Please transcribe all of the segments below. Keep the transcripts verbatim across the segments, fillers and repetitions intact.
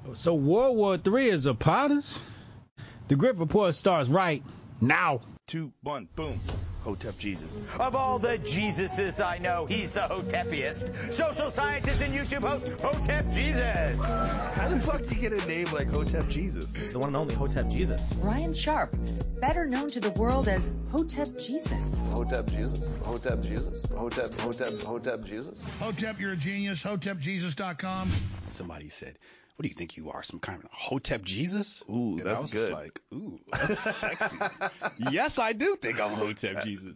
So World War Three is upon us? The Griff Report starts right now. Two, one, boom. Hotep Jesus. Of all the Jesuses I know, he's the Hotepiest. Social scientist and YouTube host, Hotep Jesus. How the fuck do you get a name like Hotep Jesus? The one and only Hotep Jesus. Ryan Sharp, better known to the world as Hotep Jesus. Hotep Jesus. Hotep Jesus. Hotep, Hotep, Hotep Jesus. Hotep, you're a genius. Hotep Jesus dot com. Somebody said, what do you think you are, some kind of Hotep Jesus? Ooh, and that's I was good. Just like, ooh, that's sexy. Yes, I do think I'm Hotep Jesus.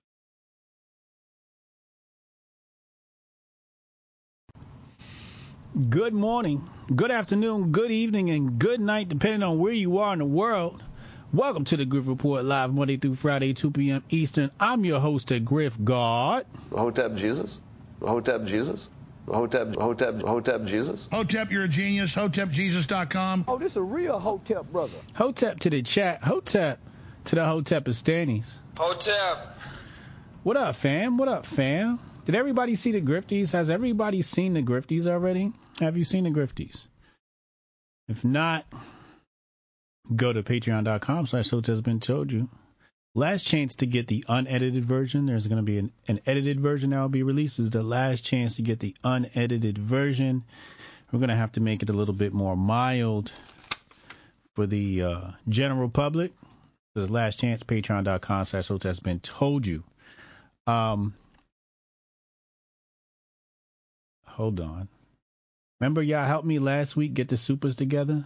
Good morning, good afternoon, good evening, and good night, depending on where you are in the world. Welcome to the Griff Report, live Monday through Friday, two p.m. Eastern. I'm your host, Griff God. Hotep Jesus. Hotep Jesus. Hotep, Hotep, Hotep Jesus. Hotep, you're a genius. Hotep Jesus dot com. Oh, this a real Hotep brother. Hotep to the chat. Hotep to the Hotepistanis. Hotep. What up, fam? What up, fam? Did everybody see the Grifties? Has everybody seen the Grifties already? Have you seen the Grifties? If not, go to patreon.com slash Hotep's been told you. Last chance to get the unedited version. There's going to be an, an edited version that will be released. This is the last chance to get the unedited version. We're going to have to make it a little bit more mild for the uh, general public. This is last chance, patreon.com slash Hotep's been told you. Um, hold on. Remember y'all helped me last week get the supers together?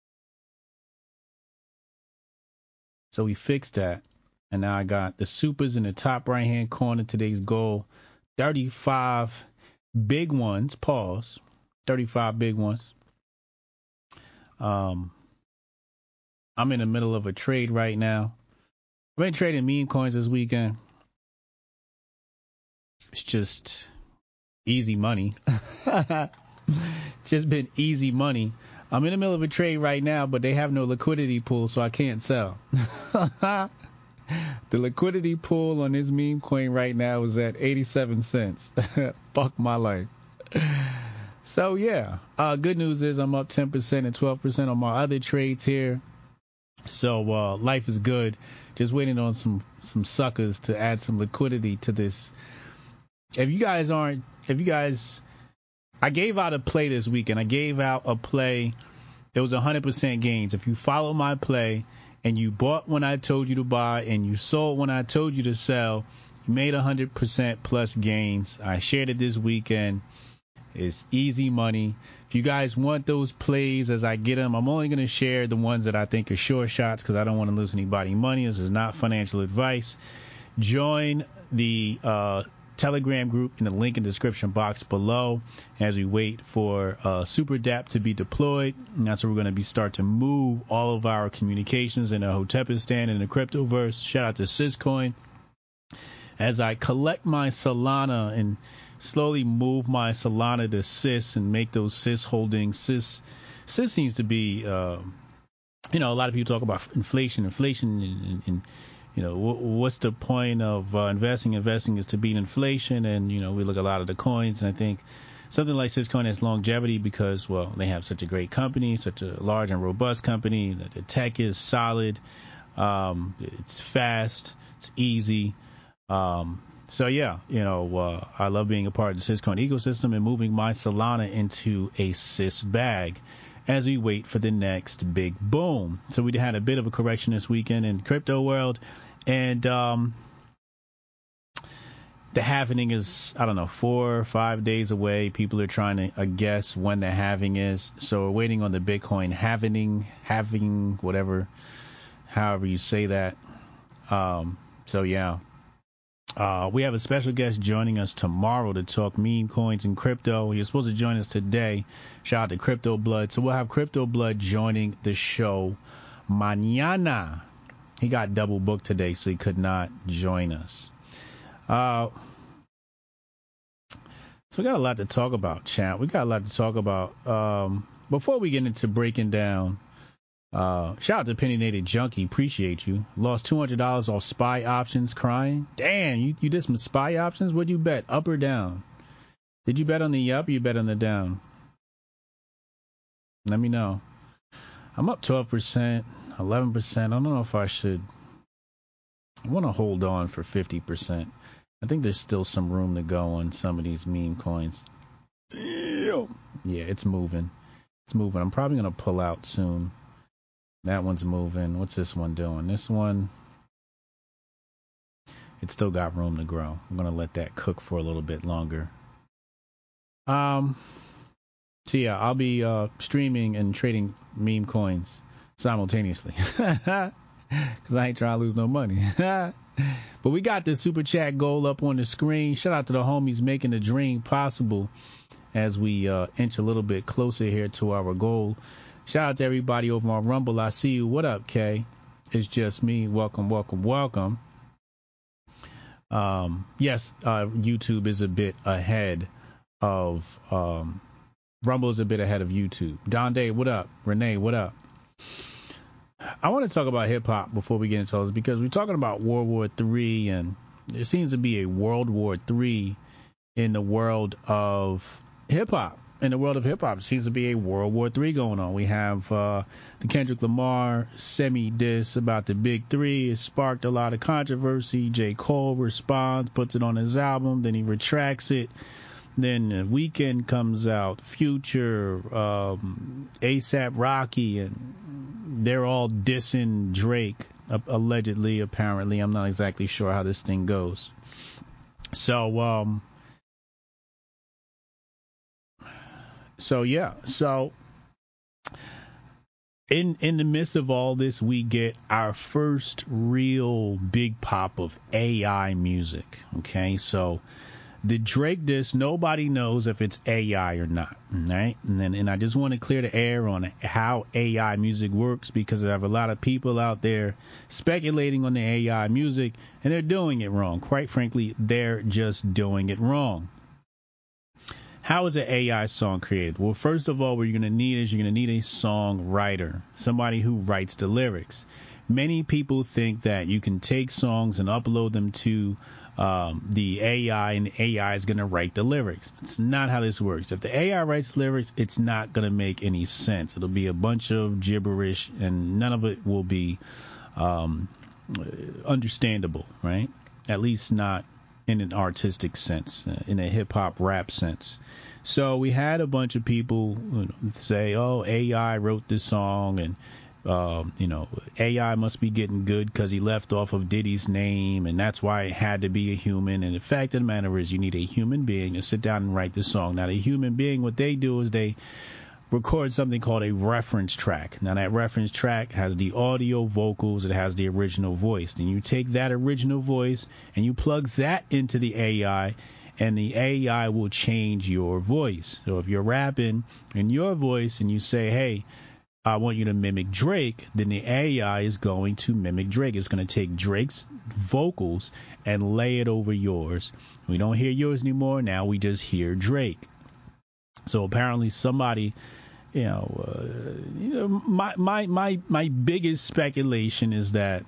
So we fixed that. And now I got the supers in the top right-hand corner. Today's goal, thirty-five big ones. Pause. thirty-five big ones. Um, I'm in the middle of a trade right now. I've been trading meme coins this weekend. It's just easy money. Just been easy money. I'm in the middle of a trade right now, but they have no liquidity pool, so I can't sell. The liquidity pool on this meme coin right now is at eighty-seven cents. Fuck my life. So, yeah. Uh, good news is I'm up ten percent and twelve percent on my other trades here. So, uh, life is good. Just waiting on some, some suckers to add some liquidity to this. If you guys aren't, if you guys, I gave out a play this weekend. I gave out a play. It was one hundred percent gains. If you follow my play, and you bought when I told you to buy, and you sold when I told you to sell, you made one hundred percent plus gains. I shared it this weekend. It's easy money. If you guys want those plays as I get them, I'm only going to share the ones that I think are sure shots because I don't want to lose anybody money. This is not financial advice. Join the uh, Telegram group in the link in the description box below as we wait for uh, Super D A P to be deployed. And that's where we're going to be start to move all of our communications in the Hotepistan and the cryptoverse. Shout out to Syscoin. As I collect my Solana and slowly move my Solana to Sys and make those Sys holdings. Sys, Sys seems to be, uh, you know, a lot of people talk about inflation, inflation, and, and, and you know, what's the point of uh, investing? Investing is to beat inflation. And, you know, we look at a lot of the coins, and I think something like Syscoin has longevity because, well, they have such a great company, such a large and robust company. The tech is solid. Um, it's fast. It's easy. Um, so, yeah, you know, uh, I love being a part of the Syscoin ecosystem and moving my Solana into a Sys bag as we wait for the next big boom. So we had a bit of a correction this weekend in crypto world. And um, the halving is, I don't know, four or five days away. People are trying to uh, guess when the halving is. So we're waiting on the Bitcoin halving, halving, whatever, however you say that. Um, so, yeah. Uh, we have a special guest joining us tomorrow to talk meme coins and crypto. He was supposed to join us today. Shout out to Crypto Blood. So we'll have Crypto Blood joining the show mañana. He got double booked today, so he could not join us. Uh, so we got a lot to talk about, chat. We got a lot to talk about. Um, before we get into breaking down, uh, shout out to Opinionated Junkie. Appreciate you. Lost two hundred dollars off SPY options, crying. Damn, you, you did some SPY options? What'd you bet, up or down? Did you bet on the up or you bet on the down? Let me know. I'm up twelve percent, eleven percent. I don't know if I should. I want to hold on for fifty percent. I think there's still some room to go on some of these meme coins. Damn. Yeah, it's moving. It's moving. I'm probably going to pull out soon. That one's moving. What's this one doing? This one, it's still got room to grow. I'm going to let that cook for a little bit longer. Um, so yeah, I'll be uh, streaming and trading meme coins simultaneously. Because I ain't trying to lose no money. But we got the super chat goal up on the screen. Shout out to the homies making the dream possible as we uh, inch a little bit closer here to our goal. Shout out to everybody over on Rumble. I see you. What up, Kay? It's just me. Welcome, welcome, welcome. Um, yes, uh, YouTube is a bit ahead of um, Rumble is a bit ahead of YouTube. Don Day, what up? Renee, what up? I want to talk about hip hop before we get into this because we're talking about World War Three, and there seems to be a World War Three in the world of hip hop. In the world of hip hop, seems to be a World War Three going on. We have uh, the Kendrick Lamar semi-diss about the Big Three. It sparked a lot of controversy. J. Cole responds, puts it on his album, then he retracts it. Then the Weeknd comes out, Future, um, ASAP Rocky, and they're all dissing Drake, uh, allegedly, apparently. I'm not exactly sure how this thing goes. So, um, so yeah, so in in the midst of all this, we get our first real big pop of A I music. Okay, so the Drake diss, nobody knows if it's A I or not, right? And then, and I just want to clear the air on how A I music works because I have a lot of people out there speculating on the A I music, and they're doing it wrong. Quite frankly, they're just doing it wrong. How is an A I song created? Well, first of all, what you're going to need is you're going to need a songwriter, somebody who writes the lyrics. Many people think that you can take songs and upload them to um, the A I, and the A I is going to write the lyrics. It's not how this works. If the A I writes lyrics, it's not going to make any sense. It'll be a bunch of gibberish, and none of it will be um, understandable, right? At least not in an artistic sense, uh, in a hip-hop rap sense. So we had a bunch of people you know, say, oh, A I wrote this song, and Um, you know, A I must be getting good because he left off of Diddy's name, and that's why it had to be a human. And the fact of the matter is you need a human being to sit down and write the song. Now, the human being, what they do is they record something called a reference track. Now, that reference track has the audio, vocals, it has the original voice. Then you take that original voice and you plug that into the A I, and the A I will change your voice. So if you're rapping in your voice and you say, hey, I want you to mimic Drake, then the A I is going to mimic Drake. It's going to take Drake's vocals and lay it over yours. We don't hear yours anymore. Now we just hear Drake. So apparently somebody, you know, uh, you know, my my my my biggest speculation is that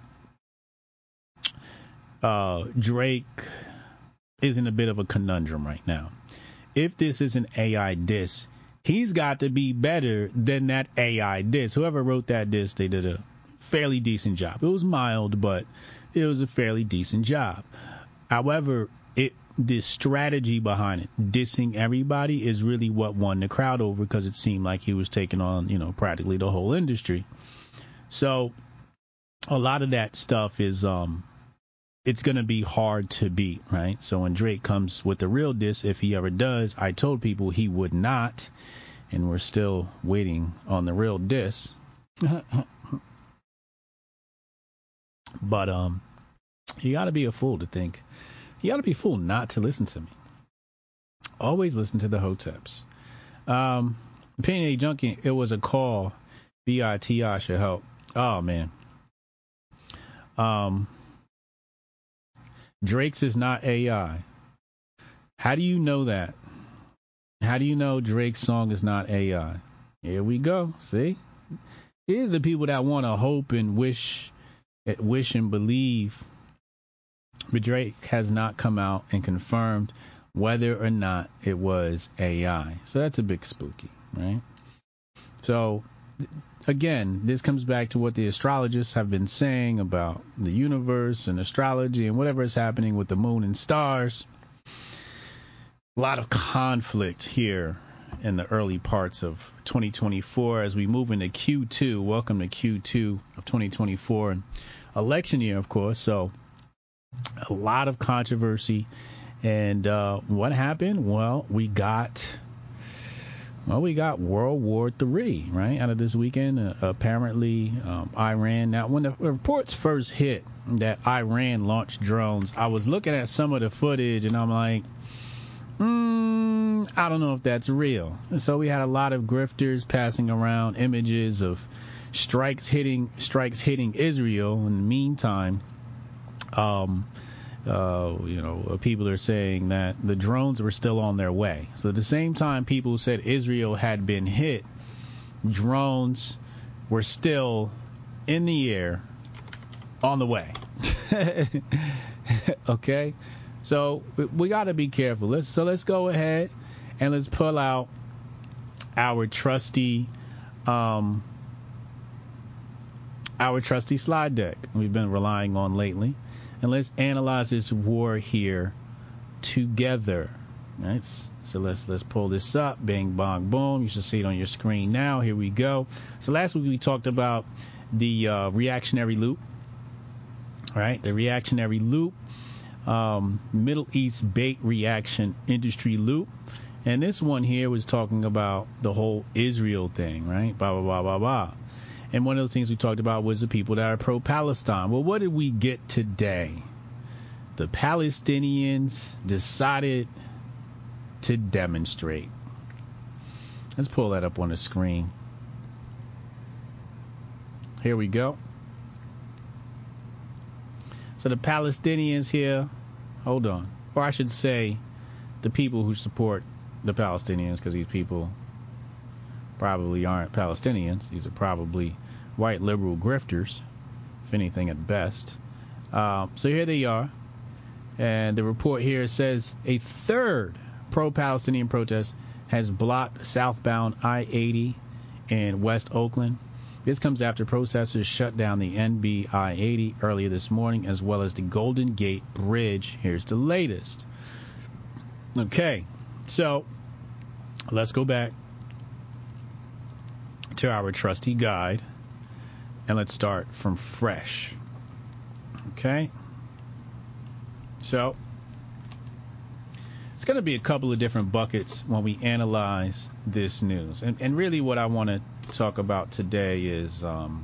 uh, Drake is in a bit of a conundrum right now. If this is an A I diss, he's got to be better than that A I diss. Whoever wrote that diss, they did a fairly decent job. It was mild, but it was a fairly decent job. However, it the strategy behind it, dissing everybody, is really what won the crowd over because it seemed like he was taking on, you know, practically the whole industry. So a lot of that stuff is um it's going to be hard to beat, right? So when Drake comes with the real diss, if he ever does, I told people he would not, and we're still waiting on the real diss. But um, you got to be a fool to think. You got to be a fool not to listen to me. Always listen to the Hoteps. Um, Opinionated Junkie, it was a call. B I T I should help. Oh, man. Um... Drake's is not A I. How do you know that? How do you know Drake's song is not A I? Here we go. See? Here's the people that want to hope and wish, wish and believe. But Drake has not come out and confirmed whether or not it was A I. So that's a bit spooky, right? So again, this comes back to what the astrologists have been saying about the universe and astrology and whatever is happening with the moon and stars. A lot of conflict here in the early parts of twenty twenty-four as we move into Q two. Welcome to Q two of twenty twenty-four, and election year, of course. So a lot of controversy. And uh, what happened? Well, we got well, we got World War Three right out of this weekend. Uh, apparently, um, Iran. Now, when the reports first hit that Iran launched drones, I was looking at some of the footage, and I'm like, mm, I don't know if that's real. And so we had a lot of grifters passing around images of strikes hitting strikes hitting Israel. In the meantime, um, uh, you know, people are saying that the drones were still on their way. So at the same time people said Israel had been hit, drones were still in the air on the way. Okay. So we got to be careful. Let's so let's go ahead and let's pull out our trusty, um, our trusty slide deck we've been relying on lately, and let's analyze this war here together. Right. So let's let's pull this up. Bang, bong, boom. You should see it on your screen now. Here we go. So last week we talked about the uh, reactionary loop. All right, the reactionary loop. Um, Middle East bait reaction industry loop. And this one here was talking about the whole Israel thing, right? Blah, blah, blah, blah, blah. And one of those things we talked about was the people that are pro-Palestine. Well, what did we get today? The Palestinians decided to demonstrate. Let's pull that up on the screen. Here we go. So the Palestinians here, hold on, or I should say the people who support the Palestinians, because these people probably aren't Palestinians. These are probably white liberal grifters, if anything at best. Um, so here they are. And the report here says a third pro-Palestinian protest has blocked southbound I eighty in West Oakland. This comes after protesters shut down the N B I eighty earlier this morning, as well as the Golden Gate Bridge. Here's the latest. Okay, so let's go back to our trusty guide, and let's start from fresh. Okay, so it's going to be a couple of different buckets when we analyze this news, and, and really what I want to talk about today is um,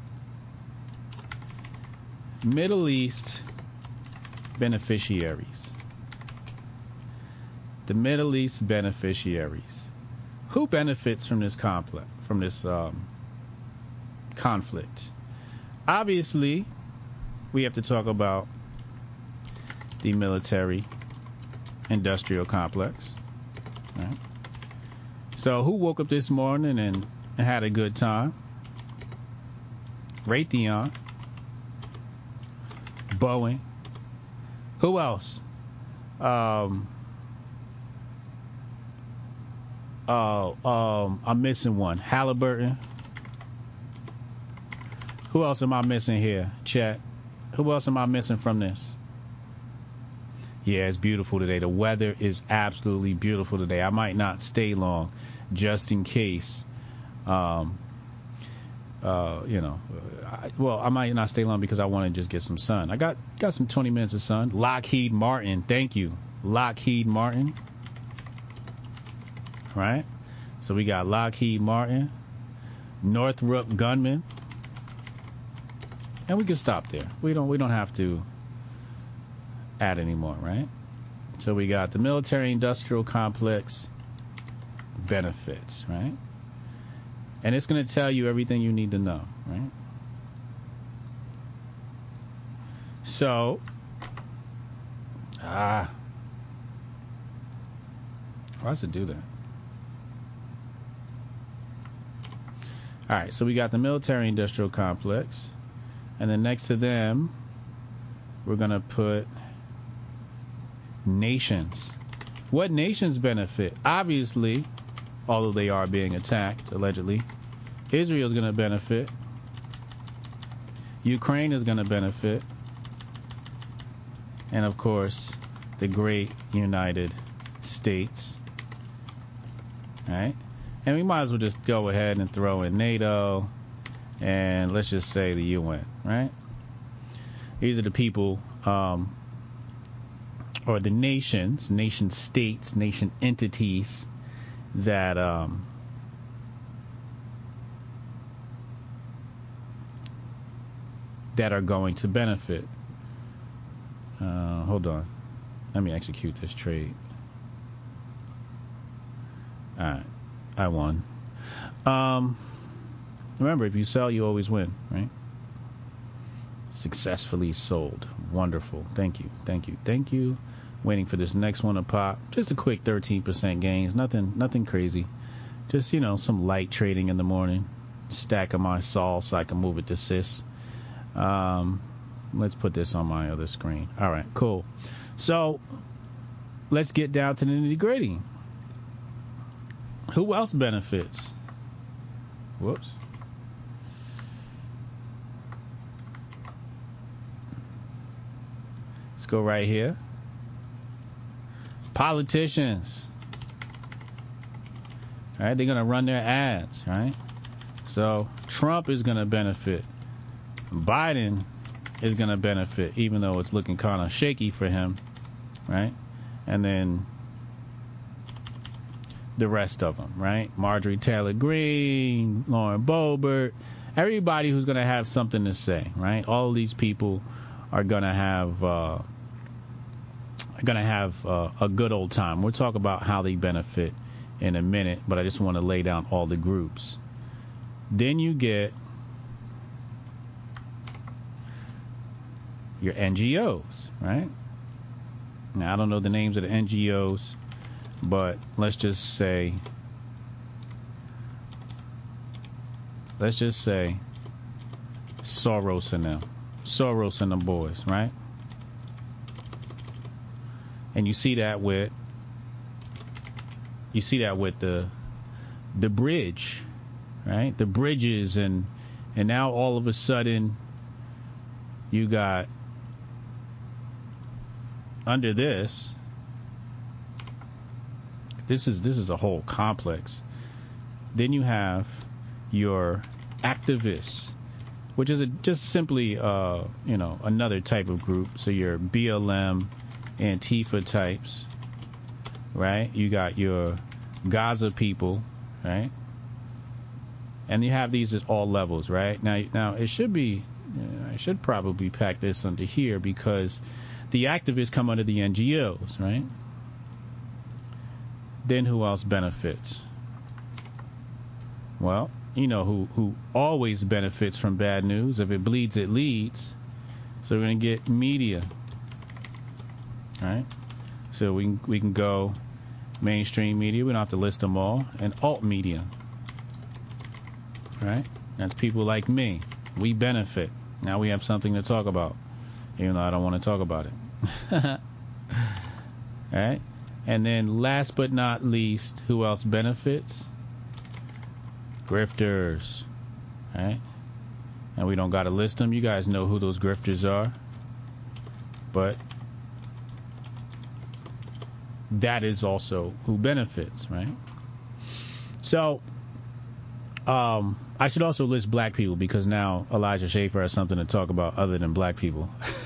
Middle East beneficiaries. The Middle East beneficiaries. Who benefits from this complex, from this um, conflict? Obviously, we have to talk about the military industrial complex. Right? So who woke up this morning and had a good time? Raytheon, Boeing. Who else? Um, oh, um, I'm missing one. Halliburton. Who else am I missing here? Chat. Who else am I missing from this? Yeah, it's beautiful today. The weather is absolutely beautiful today. I might not stay long, just in case. Um, uh, you know, I, well, I might not stay long because I want to just get some sun. I got got some twenty minutes of sun. Lockheed Martin, thank you, Lockheed Martin. Right. So we got Lockheed Martin, Northrop Grumman, and we can stop there. We don't we don't have to add anymore, right? So we got the military industrial complex benefits, right? And it's going to tell you everything you need to know, right? So, ah, why does it do that? All right, so we got the military industrial complex, and then next to them, we're going to put nations. What nations benefit? Obviously, although they are being attacked, allegedly, Israel's going to benefit. Ukraine is going to benefit. And, of course, the great United States. Right? And we might as well just go ahead and throw in NATO and let's just say the U N, right? These are the people, um, or the nations, nation states, nation entities that um, that are going to benefit. Uh, hold on. Let me execute this trade. All right. I won. Um, remember, if you sell, you always win, right? Successfully sold. Wonderful. Thank you. Thank you. Thank you. Waiting for this next one to pop. Just a quick thirteen percent gains. Nothing, nothing crazy. Just, you know, some light trading in the morning. Stacking my Sol so I can move it to Sys. Um, let's put this on my other screen. All right, cool. So let's get down to the nitty gritty. Who else benefits? Whoops. Let's go right here. Politicians. All right, they're going to run their ads, right? So Trump is going to benefit. Biden is going to benefit, even though it's looking kind of shaky for him, right? And then the rest of them, right? Marjorie Taylor Greene, Lauren Boebert, everybody who's going to have something to say, right? All of these people are going to have uh, are going to have uh, a good old time. We'll talk about how they benefit in a minute, but I just want to lay down all the groups. Then you get your N G Os, right? Now, I don't know the names of the N G Os, but let's just say, let's just say Soros and them, Soros and them boys, right? And you see that with, you see that with the, the bridge, right? The bridges, and, and now all of a sudden you got under this, this is, this is a whole complex. Then you have your activists, which is a, just simply, uh, you know, another type of group. So your B L M, Antifa types, right? You got your Gaza people, right? And you have these at all levels, right? Now, now it should be, I should probably pack this under here because the activists come under the N G Os, right? Then who else benefits? Well, you know who, who always benefits from bad news. If it bleeds, it leads. So we're going to get media, right? So we can, we can go mainstream media. We don't have to list them all. And alt media, right? That's people like me. We benefit. Now we have something to talk about, even though I don't want to talk about it. All right? And then last but not least, who else benefits? Grifters, right? And we don't got to list them. You guys know who those grifters are. But that is also who benefits, right? So um, I should also list black people because now Elijah Schaffer has something to talk about other than black people.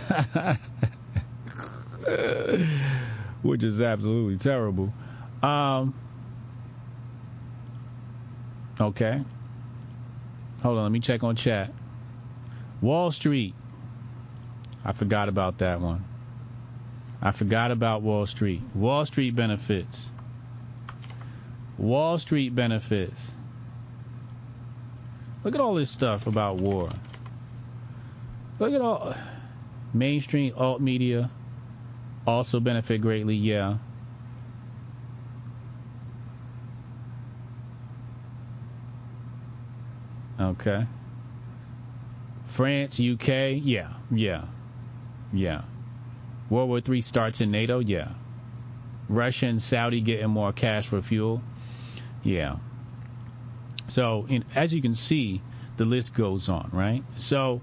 Which is absolutely terrible. Um, okay. Hold on, let me check on chat. Wall Street. I forgot about that one. I forgot about Wall Street. Wall Street benefits. Wall Street benefits. Look at all this stuff about war. Look at all mainstream alt media also benefit greatly, yeah. Okay. France, U K, yeah, yeah, yeah. World War Three starts in NATO, yeah. Russia and Saudi getting more cash for fuel, yeah. So in, as you can see, the list goes on, right? So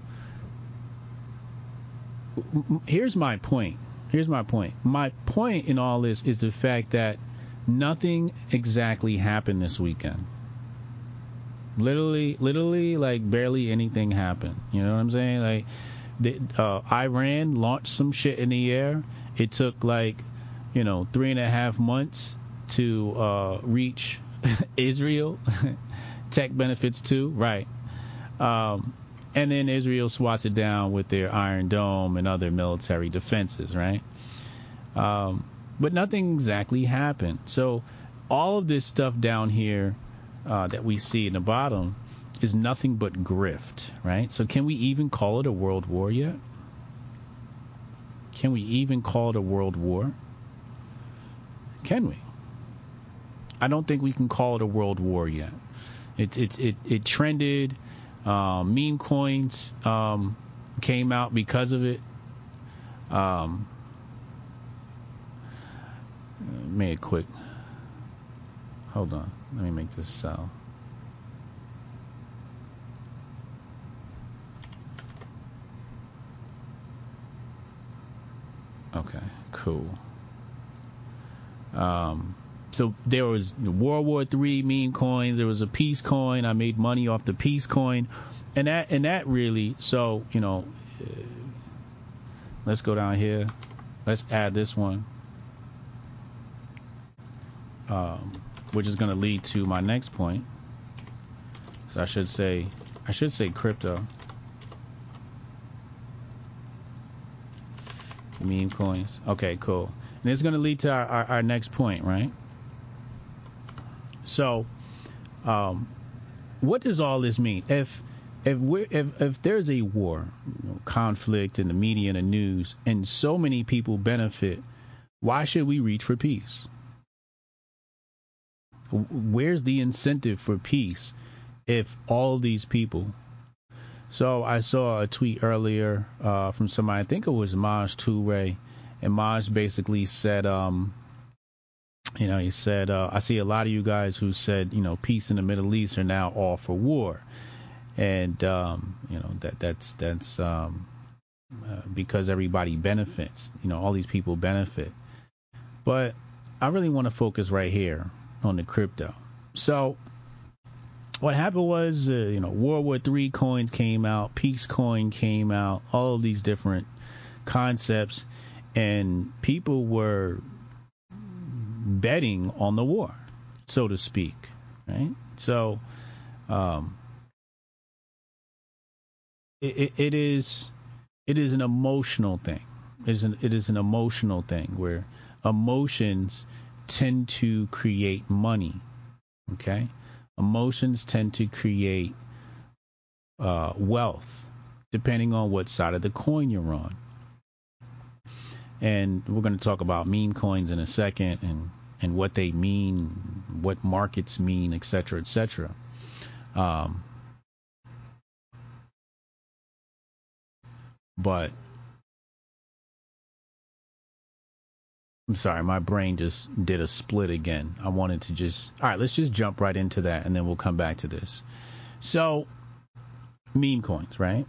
here's my point. Here's my point. My point in all this is the fact that nothing exactly happened this weekend. Literally, literally, like barely anything happened. You know what I'm saying? Like, the, uh, Iran launched some shit in the air. It took like, you know, three and a half months to uh, reach Israel. Tech benefits too, right? Um, and then Israel swats it down with their Iron Dome and other military defenses, right? Um, but nothing exactly happened. So all of this stuff down here uh, that we see in the bottom is nothing but grift, right? So can we even call it a world war yet? Can we even call it a world war? Can we? I don't think we can call it a world war yet. It it it, it trended. Um, meme coins um, came out because of it. Um, made it quick. Hold on. Let me make this sell. Okay, cool. Um, so there was World War Three meme coins. There was a peace coin. I made money off the peace coin, and that and that really. So you know, uh, let's go down here. Let's add this one, um, which is going to lead to my next point. So I should say, I should say crypto meme coins. Okay, cool. And it's going to lead to our, our, our next point, right? So, um, what does all this mean? If if we're if, if there's a war, you know, conflict in the media and the news, and so many people benefit, why should we reach for peace? Where's the incentive for peace if all these people? So I saw a tweet earlier uh, from somebody, I think it was Maj Toure, and Maj basically said, um, you know, he said, uh, I see a lot of you guys who said, you know, peace in the Middle East are now all for war. And, um, you know, that that's that's um, uh, because everybody benefits, you know, all these people benefit. But I really want to focus right here on the crypto. So what happened was, uh, you know, World War Three coins came out, Peace Coin came out, all of these different concepts, and people were betting on the war, so to speak, right? So um, it, it, it is it is an emotional thing. It is an, it is an emotional thing where emotions tend to create money. Okay, emotions tend to create uh, wealth, depending on what side of the coin you're on. And we're going to talk about meme coins in a second, and, and what they mean, what markets mean, et cetera, et cetera. Um, but I'm sorry, my brain just did a split again. I wanted to just, all right, let's just jump right into that, and then we'll come back to this. So, meme coins, right?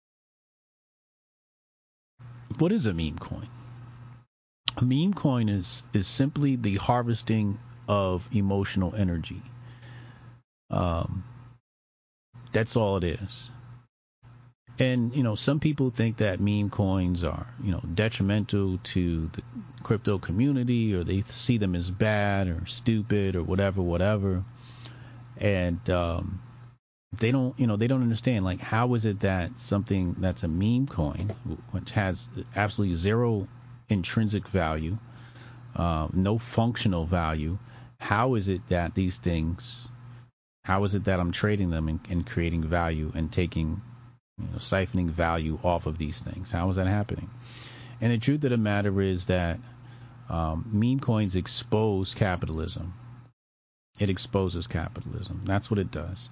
What is a meme coin? A meme coin is is simply the harvesting of emotional energy. Um, that's all it is. And, you know, some people think that meme coins are, you know, detrimental to the crypto community, or they see them as bad or stupid or whatever, whatever. And um, they don't, you know, they don't understand, like, how is it that something that's a meme coin, which has absolutely zero intrinsic value, uh, no functional value, how is it that these things, how is it that I'm trading them and, and creating value and taking, you know, siphoning value off of these things? How is that happening? And the truth of the matter is that um, meme coins expose capitalism. It exposes capitalism. That's what it does.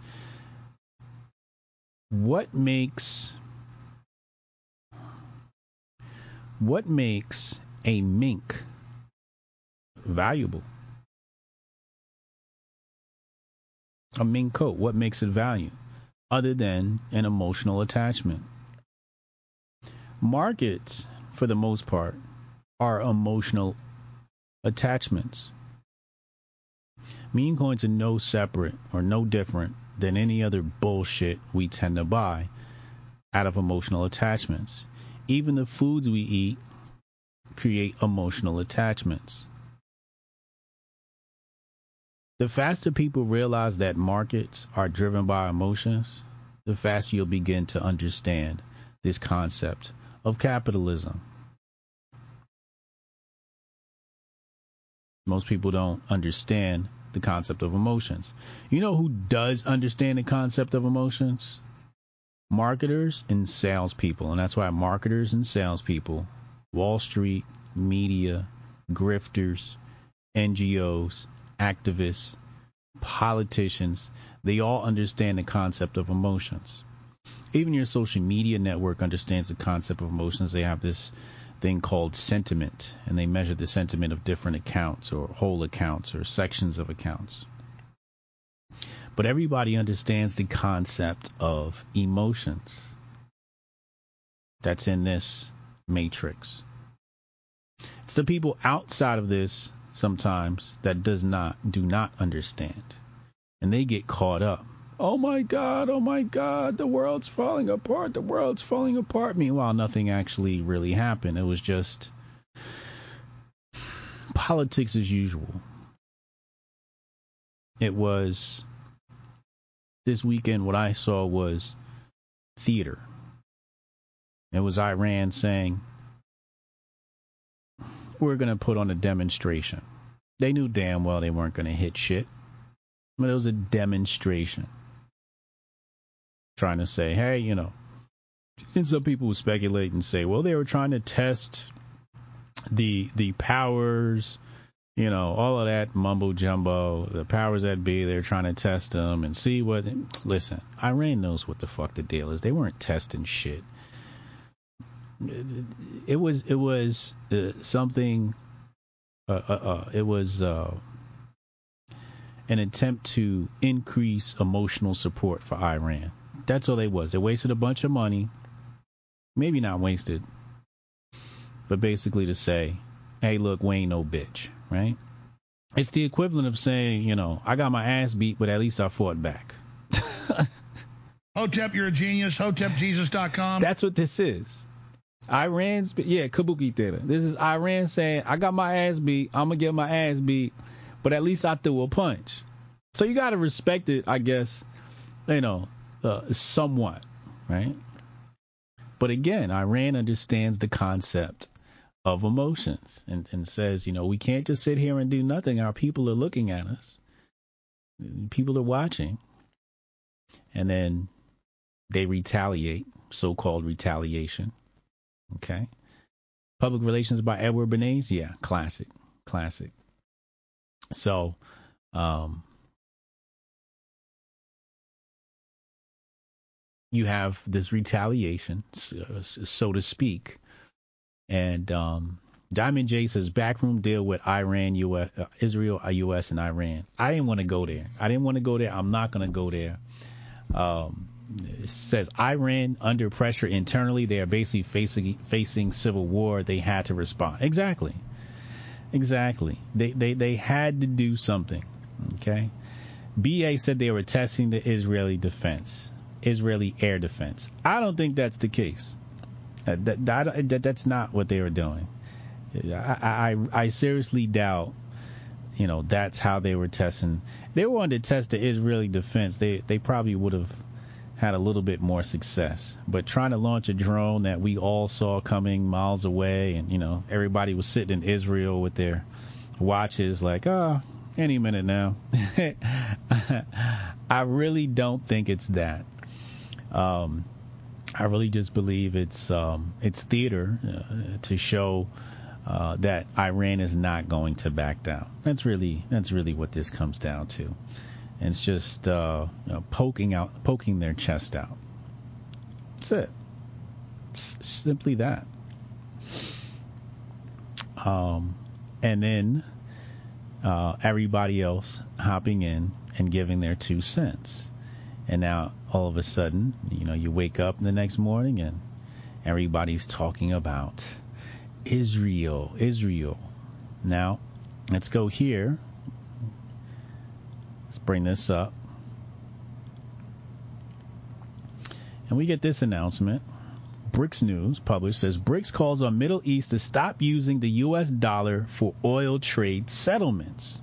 What makes what makes a mink valuable? A mink coat, what makes it value? Other than an emotional attachment. Markets, for the most part, are emotional attachments. Meme coins are no separate or no different than any other bullshit we tend to buy out of emotional attachments. Even the foods we eat create emotional attachments. The faster people realize that markets are driven by emotions, the faster you'll begin to understand this concept of capitalism. Most people don't understand the concept of emotions. You know who does understand the concept of emotions? Marketers and salespeople. And that's why marketers and salespeople, Wall Street, media, grifters, N G Os, activists, politicians, they all understand the concept of emotions. Even your social media network understands the concept of emotions. They have this thing called sentiment, and they measure the sentiment of different accounts or whole accounts or sections of accounts. But everybody understands the concept of emotions that's in this matrix. It's the people outside of this sometimes that does not do not understand, and they get caught up. Oh my God, oh my God, the world's falling apart, the world's falling apart. Meanwhile, nothing actually really happened. It was just politics as usual. It was, this weekend, what I saw was theater. It was Iran saying, we're going to put on a demonstration. They knew damn well they weren't going to hit shit, but it was a demonstration. Trying to say, hey, you know, and some people will speculate and say, well, they were trying to test the the powers, you know, all of that mumbo jumbo, the powers that be. They're trying to test them and see what. Listen, Iran knows what the fuck the deal is. They weren't testing shit. It was it was uh, something. Uh, uh, uh, it was uh, an attempt to increase emotional support for Iran. That's all they was. They wasted a bunch of money. Maybe not wasted, but basically to say, hey, look, we ain't no bitch, right? It's the equivalent of saying, you know, I got my ass beat, but at least I fought back. Hotep, you're a genius. Hotep Jesus dot com. That's what this is. Iran's, yeah, Kabuki Theater. This is Iran saying, I got my ass beat, I'm going to get my ass beat, but at least I threw a punch. So you got to respect it, I guess, you know, uh, somewhat, right? But again, Iran understands the concept of emotions and, and says, you know, we can't just sit here and do nothing. Our people are looking at us. People are watching. And then they retaliate, so-called retaliation. Okay. Public Relations by Edward Bernays. Yeah, classic, classic. So, um, you have this retaliation, so, so to speak. And um, Diamond J says backroom deal with Iran, U S, uh, Israel, U S, and Iran. I didn't want to go there. I didn't want to go there. I'm not going to go there. Um, it says Iran under pressure internally. They are basically facing facing civil war. They had to respond. Exactly. Exactly. They they they had to do something. Okay. B A said they were testing the Israeli defense, Israeli air defense. I don't think that's the case. Uh, that, that, that that's not what they were doing. I, I I seriously doubt, you know, that's how they were testing. They wanted to test the Israeli defense. They they probably would have had a little bit more success. But trying to launch a drone that we all saw coming miles away, and, you know, everybody was sitting in Israel with their watches like, oh, any minute now. I really don't think it's that. Um, I really just believe it's um, it's theater uh, to show uh, that Iran is not going to back down. That's really that's really what this comes down to. And it's just uh, you know, poking out, poking their chest out. That's it. S- simply that. Um, and then uh, everybody else hopping in and giving their two cents. And now all of a sudden, you know, you wake up the next morning and everybody's talking about Israel, Israel. Now, let's go here. Let's bring this up. And we get this announcement. BRICS News published says BRICS calls on Middle East to stop using the U S dollar for oil trade settlements.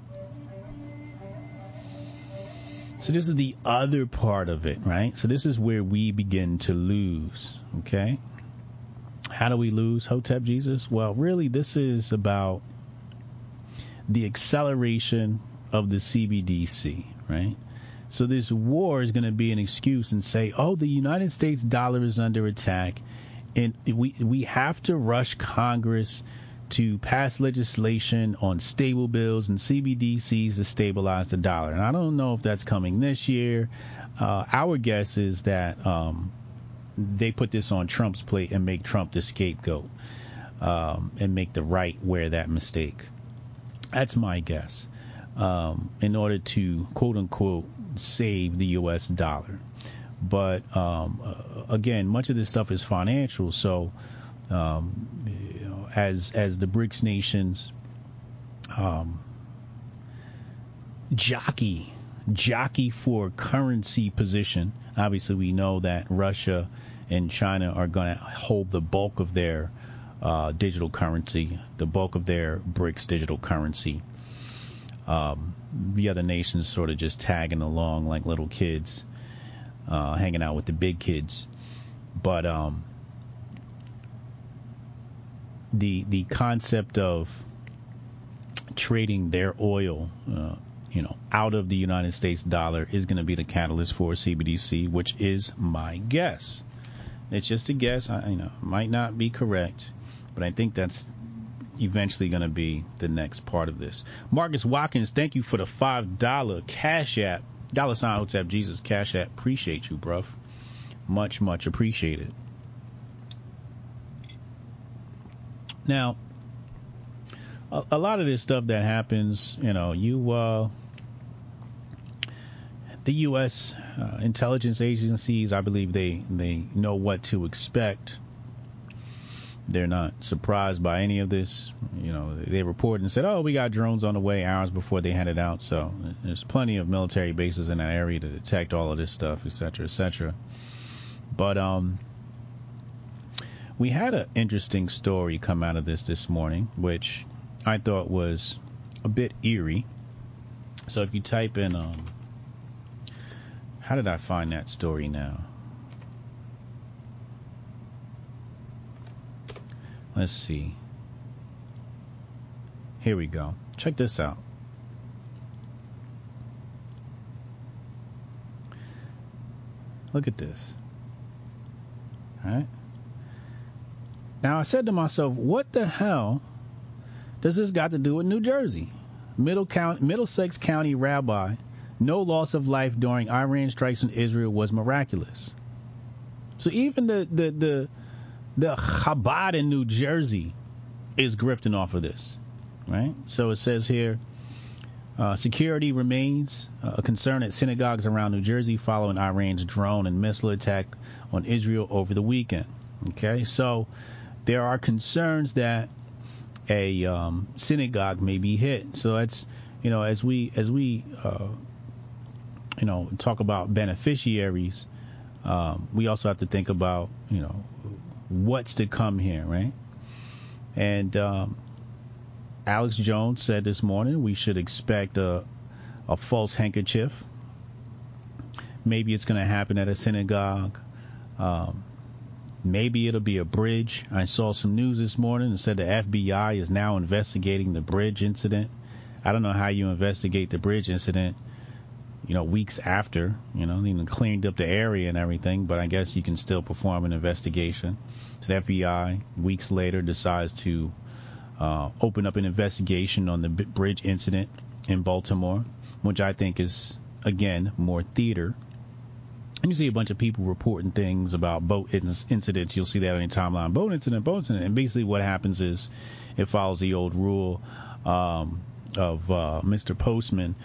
So this is the other part of it, right? So this is where we begin to lose, okay? How do we lose, Hotep Jesus? Well, really, this is about the acceleration of the C B D C, right? So this war is going to be an excuse and say, oh, the United States dollar is under attack, and we we have to rush Congress to pass legislation on stable bills and C B D Cs to stabilize the dollar. And I don't know if that's coming this year. Uh, our guess is that um, they put this on Trump's plate and make Trump the scapegoat, um, and make the right wear that mistake. That's my guess. Um, in order to, quote unquote, save the U S dollar. But um, uh, again, much of this stuff is financial. So um, you know, as as the BRICS nations um, jockey jockey for currency position, obviously we know that Russia and China are going to hold the bulk of their uh, digital currency, the bulk of their BRICS digital currency. Um, the other nations sort of just tagging along like little kids, uh, hanging out with the big kids. But um, the the concept of trading their oil, uh, you know, out of the United States dollar is going to be the catalyst for C B D C, which is my guess. It's just a guess. I, you know, might not be correct, but I think that's eventually going to be the next part of this. Marcus Watkins, thank you for the five dollar Cash App. Dollar sign Hotep Jesus Cash App. Appreciate you, bruv. Much, much appreciated. Now, a, a lot of this stuff that happens, you know, you, uh, the U S uh, intelligence agencies, I believe they, they know what to expect. They're not surprised by any of this. You know, they reported and said, oh, we got drones on the way hours before they headed out. So there's plenty of military bases in that area to detect all of this stuff, et cetera, et cetera. But um, we had an interesting story come out of this this morning, which I thought was a bit eerie. So if you type in, um, how did I find that story now? Let's see. Here we go. Check this out. Look at this. All right. Now I said to myself, what the hell does this got to do with New Jersey? Middle County, Middlesex County rabbi, no loss of life during Iran strikes on Israel was miraculous. So even the the the The Chabad in New Jersey is grifting off of this, right? So it says here, uh, security remains a concern at synagogues around New Jersey following Iran's drone and missile attack on Israel over the weekend. Okay, so there are concerns that a um, synagogue may be hit. So that's, you know, as we as we uh, you know talk about beneficiaries, um, we also have to think about, you know, what's to come here, right? And um, Alex Jones said this morning we should expect a, a false handkerchief. Maybe it's going to happen at a synagogue. Um, maybe it'll be a bridge. I saw some news this morning that said the F B I is now investigating the bridge incident. I don't know how you investigate the bridge incident, you know, weeks after, you know, even cleaned up the area and everything, but I guess you can still perform an investigation. So the F B I, weeks later, decides to uh, open up an investigation on the b- bridge incident in Baltimore, which I think is, again, more theater. And you see a bunch of people reporting things about boat incidents. You'll see that on your timeline. Boat incident, boat incident. And basically what happens is it follows the old rule um, of uh, Mister Postman.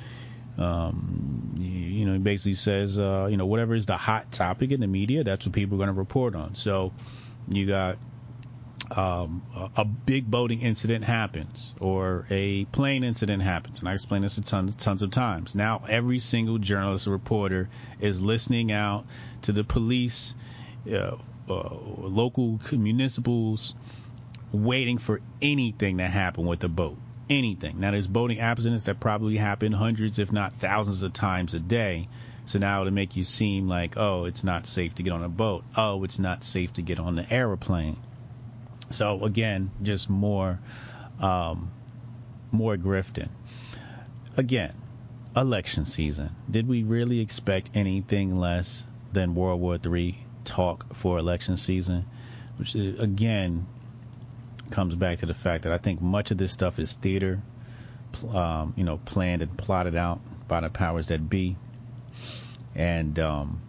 Um, you, you know, he basically says, uh, you know, whatever is the hot topic in the media, that's what people are going to report on. So you got um, a, a big boating incident happens, or a plane incident happens, and I explain this a tons, tons of times. Now every single journalist or reporter is listening out to the police, uh, uh, local municipals, waiting for anything to happen with the boat. Anything. Now, there's boating accidents that probably happen hundreds, if not thousands of times a day. So now to make you seem like, oh, it's not safe to get on a boat. Oh, it's not safe to get on the airplane. So again, just more, um, more grifting. Again, election season. Did we really expect anything less than World War Three talk for election season? Which is, again, comes back to the fact that I think much of this stuff is theater, um, you know, planned and plotted out by the powers that be. And um,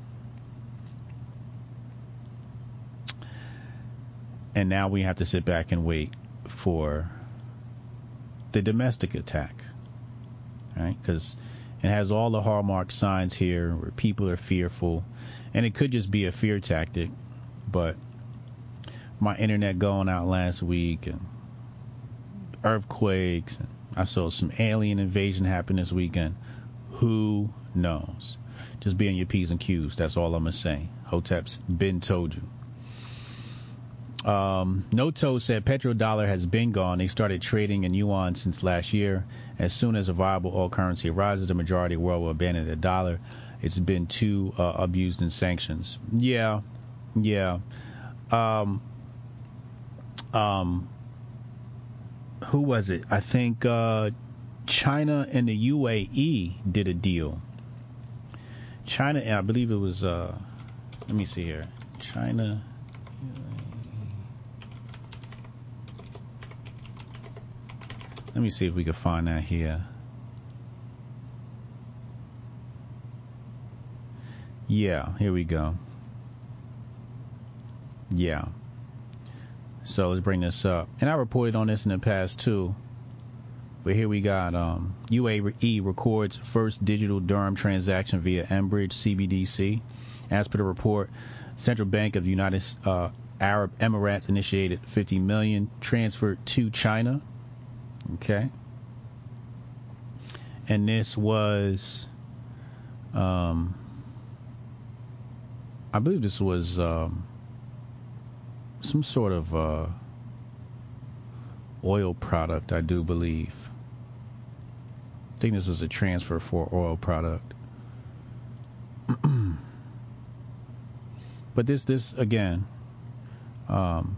and now we have to sit back and wait for the domestic attack, right? Because it has all the hallmark signs here where people are fearful, and it could just be a fear tactic, but my internet going out last week, and earthquakes, and I saw some alien invasion happen this weekend. Who knows? Just be on your P's and Q's. That's all I'm gonna say. Hotep's been told you. Um, Noto said petrodollar has been gone. They started trading in yuan since last year. As soon as a viable oil currency arises, the majority of the world will abandon the dollar. It's been too uh, abused in sanctions. Yeah, yeah. Um, Um, who was it? I think uh, China and the U A E did a deal. China, I believe it was, uh, let me see here. China, U A E. Let me see if we can find that here. Yeah, here we go. Yeah. So let's bring this up. And I reported on this in the past too. But here we got um, U A E records first digital dirham transaction via Enbridge C B D C. As per the report, Central Bank of the United uh, Arab Emirates initiated fifty million transferred to China. Okay. And this was, um, I believe this was um, some sort of uh, oil product, I do believe. I think this was a transfer for oil product. But this, this again, um,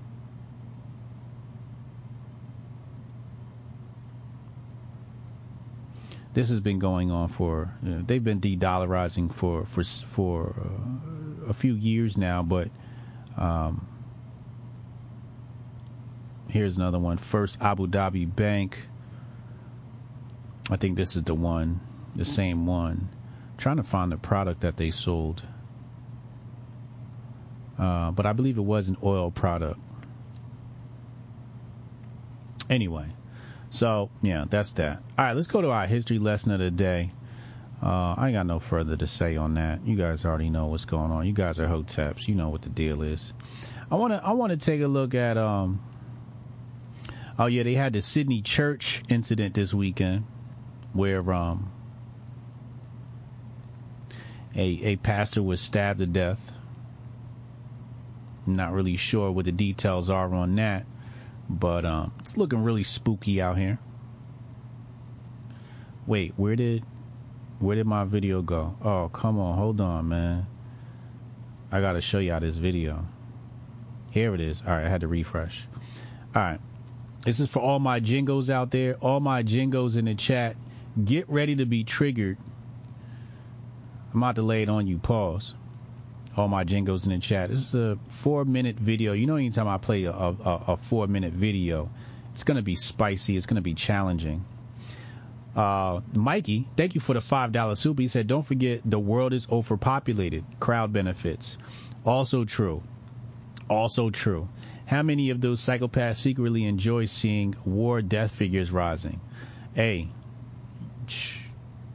this has been going on for, you know, they've been de-dollarizing for, for, for uh, a few years now, but, um, here's another one. First Abu Dhabi Bank. I think this is the one, the same one. I'm trying to find the product that they sold. Uh, but I believe it was an oil product. Anyway, so yeah, that's that. All right, let's go to our history lesson of the day. Uh, I ain't got no further to say on that. You guys already know what's going on. You guys are Hoteps. You know what the deal is. I want to I want to take a look at, um, oh yeah, they had the Sydney church incident this weekend where um, a, a pastor was stabbed to death. Not really sure what the details are on that, but um, it's looking really spooky out here. Wait, where did where did my video go? Oh, come on, hold on, man. I gotta show y'all this video. Here it is. All right, I had to refresh. All right, this is for all my jingos out there, all my jingos in the chat. Get ready to be triggered. I'm about to lay it on you. Pause. All my jingles in the chat. This is a four minute video. You know, anytime I play a, a, a four minute video, it's going to be spicy. It's going to be challenging. Uh, Mikey, thank you for the five dollar super. He said, don't forget the world is overpopulated. Crowd benefits. Also true. Also true. How many of those psychopaths secretly enjoy seeing war death figures rising? Hey,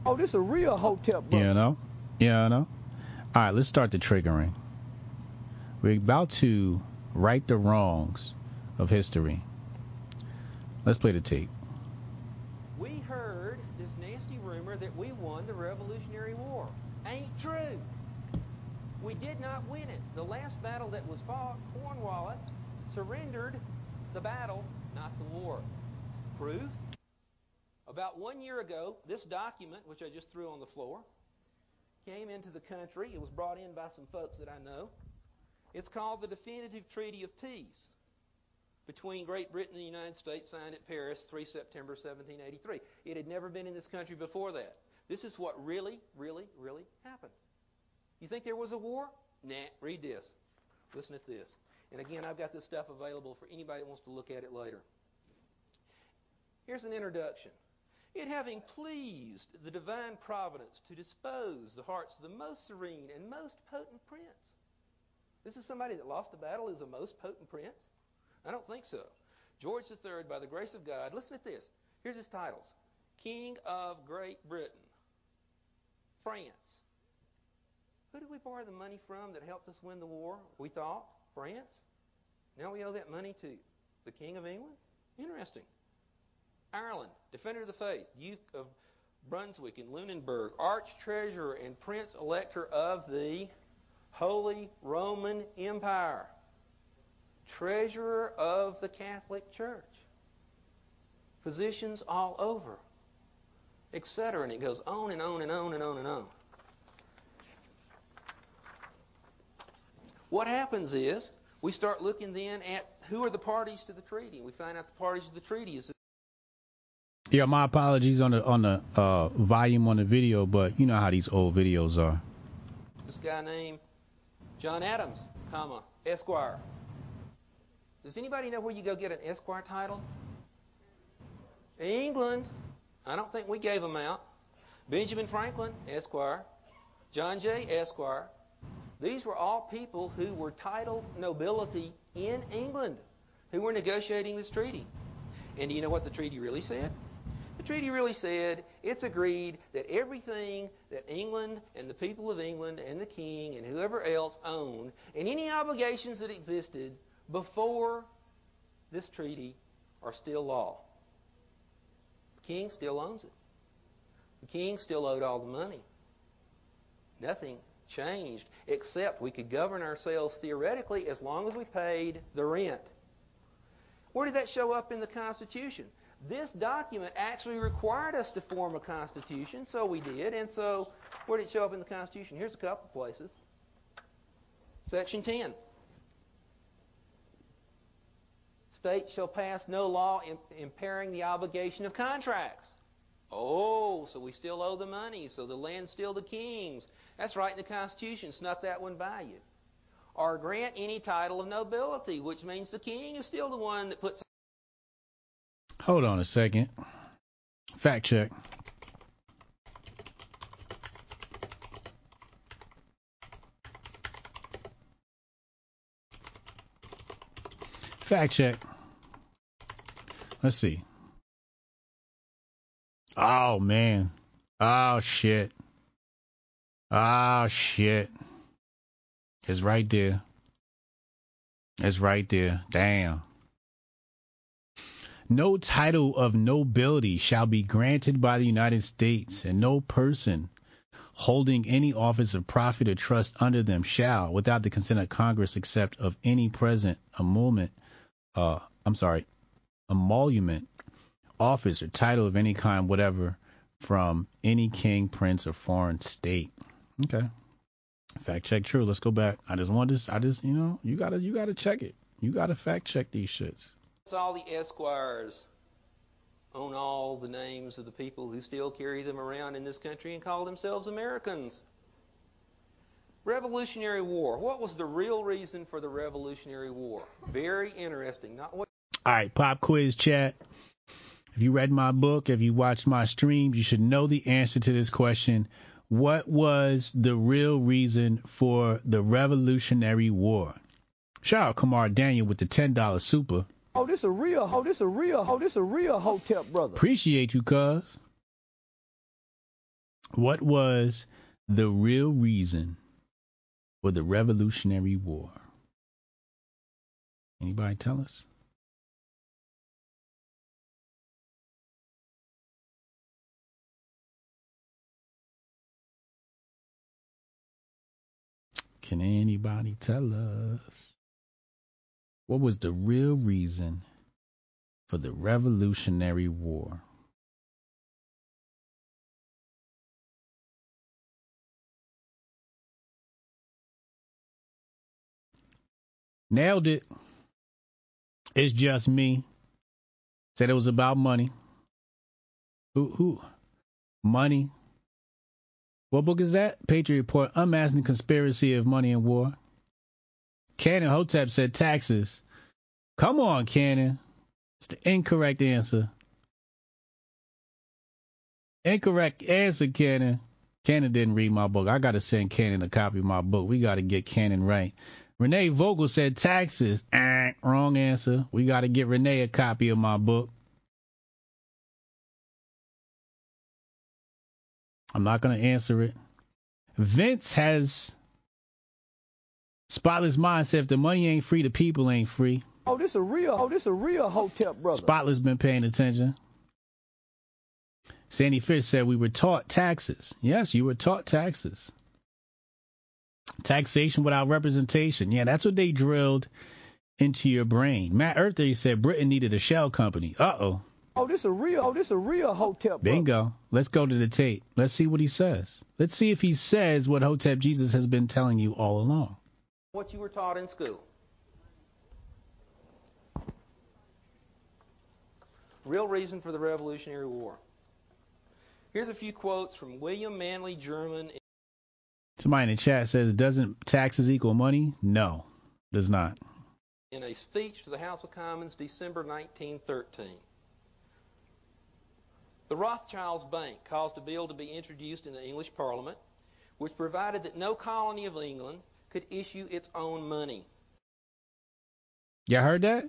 Oh, this a real Hotep, bro. You know? You know? All right, let's start the triggering. We're about to right the wrongs of history. Let's play the tape. We heard this nasty rumor that we won the Revolutionary War. Ain't true. We did not win it. The last battle that was fought, Cornwallis surrendered the battle, not the war. Proof? About one year ago, this document, which I just threw on the floor, came into the country. It was brought in by some folks that I know. It's called the Definitive Treaty of Peace between Great Britain and the United States, signed at Paris, the third of September, seventeen eighty-three. It had never been in this country before that. This is what really, really, really happened. You think there was a war? Nah, read this. Listen at this. And again, I've got this stuff available for anybody that wants to look at it later. Here's an introduction. It having pleased the divine providence to dispose the hearts of the most serene and most potent prince. This is somebody that lost a battle is a most potent prince? I don't think so. George the third, by the grace of God, listen at this. Here's his titles. King of Great Britain. France. Who did we borrow the money from that helped us win the war? We thought France. Now we owe that money to the King of England? Interesting. Ireland, Defender of the Faith, Duke of Brunswick and Lunenburg, Arch-Treasurer and Prince-Elector of the Holy Roman Empire, Treasurer of the Catholic Church, positions all over, et cetera. And it goes on and on and on and on and on. What happens is we start looking then at who are the parties to the treaty. We find out the parties to the treaty is. Yeah, my apologies on the on the uh, volume on the video, but you know how these old videos are. This guy named John Adams, comma, Esquire. Does anybody know where you go get an Esquire title? England. I don't think we gave them out. Benjamin Franklin, Esquire. John Jay, Esquire. These were all people who were titled nobility in England, who were negotiating this treaty. And do you know what the treaty really said? The treaty really said it's agreed that everything that England and the people of England and the king and whoever else owned and any obligations that existed before this treaty are still law. The king still owns it. The king still owed all the money. Nothing changed except we could govern ourselves theoretically as long as we paid the rent. Where did that show up in the Constitution? This document actually required us to form a Constitution, so we did. And so, where did it show up in the Constitution? Here's a couple places. Section ten. States shall pass no law impairing the obligation of contracts. Oh, so we still owe the money, so the land's still the king's. That's right in the Constitution. Snuck that one by you. Or grant any title of nobility, which means the king is still the one that puts... Hold on a second. Fact check. Fact check. Let's see. Oh, man. Oh, shit. Oh, shit. It's right there. It's right there. Damn. No title of nobility shall be granted by the United States, and no person holding any office of profit or trust under them shall, without the consent of Congress, accept of any present emolument, uh, I'm sorry, emolument, office or title of any kind, whatever, from any king, prince, or foreign state. Okay. Fact check true. Let's go back. I just want this. I just, you know, you gotta, you gotta check it. You gotta fact check these shits. All the esquires own all the names of the people who still carry them around in this country and call themselves Americans. Revolutionary War. What was the real reason for the Revolutionary War? Very interesting. Not what. All right, pop quiz chat. If you read my book, if you watched my streams, you should know the answer to this question. What was the real reason for the Revolutionary War? Shout out Kamar Daniel with the ten dollar super. Oh, this a real, oh, this a real, oh, this a real Hotep brother. Appreciate you, cuz. What was the real reason for the Revolutionary War? Anybody tell us? Can anybody tell us? What was the real reason for the Revolutionary War? Nailed it. It's just me. Said it was about money. Who? Who? Money. What book is that? Patriot Report. Unmasking the Conspiracy of Money and War. Cannon Hotep said taxes. Come on, Cannon. It's the incorrect answer. Incorrect answer, Cannon. Cannon didn't read my book. I got to send Cannon a copy of my book. We got to get Cannon right. Renee Vogel said taxes. Eh, wrong answer. We got to get Renee a copy of my book. I'm not going to answer it. Vince has Spotless Mind said if the money ain't free, the people ain't free. Oh, this a real, oh, this a real Hotep brother. Spotless been paying attention. Sandy Fish said we were taught taxes. Yes, you were taught taxes. Taxation without representation. Yeah, that's what they drilled into your brain. Matt Earther said Britain needed a shell company. Uh-oh. Oh, this a real, oh, this a real Hotep brother. Bingo. Let's go to the tape. Let's see what he says. Let's see if he says what Hotep Jesus has been telling you all along. What you were taught in school. Real reason for the Revolutionary War. Here's a few quotes from William Manley German. Somebody in the chat says, doesn't taxes equal money? No, does not. In a speech to the House of Commons, December nineteen thirteen. The Rothschilds Bank caused a bill to be introduced in the English Parliament, which provided that no colony of England could issue its own money. Y'all heard that?